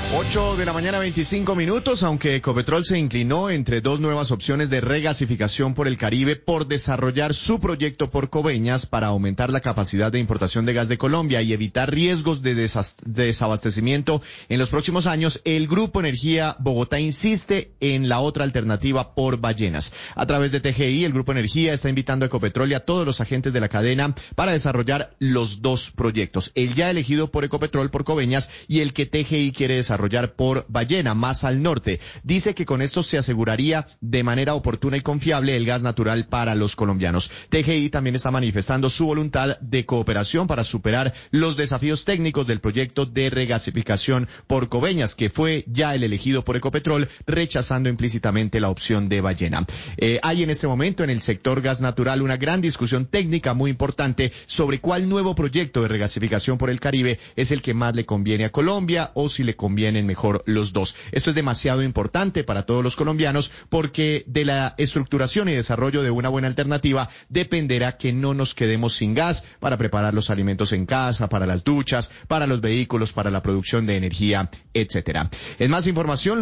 8 de la mañana, 25 minutos, aunque Ecopetrol se inclinó entre dos nuevas opciones de regasificación por el Caribe por desarrollar su proyecto por Coveñas para aumentar la capacidad de importación de gas de Colombia y evitar riesgos de desabastecimiento en los próximos años, el Grupo Energía Bogotá insiste en la otra alternativa por Ballenas. A través de TGI, el Grupo Energía está invitando a Ecopetrol y a todos los agentes de la cadena para desarrollar los dos proyectos, el ya elegido por Ecopetrol por Coveñas y el que TGI quiere desarrollar por Ballena, más al norte. Dice que con esto se aseguraría de manera oportuna y confiable el gas natural para los colombianos. TGI también está manifestando su voluntad de cooperación para superar los desafíos técnicos del proyecto de regasificación por Coveñas, que fue ya el elegido por Ecopetrol, rechazando implícitamente la opción de Ballena. Hay en este momento en el sector gas natural una gran discusión técnica muy importante sobre cuál nuevo proyecto de regasificación por el Caribe es el que más le conviene a Colombia o si le convienen mejor los dos. Esto es demasiado importante para todos los colombianos porque de la estructuración y desarrollo de una buena alternativa dependerá que no nos quedemos sin gas para preparar los alimentos en casa, para las duchas, para los vehículos, para la producción de energía, etcétera. En más información,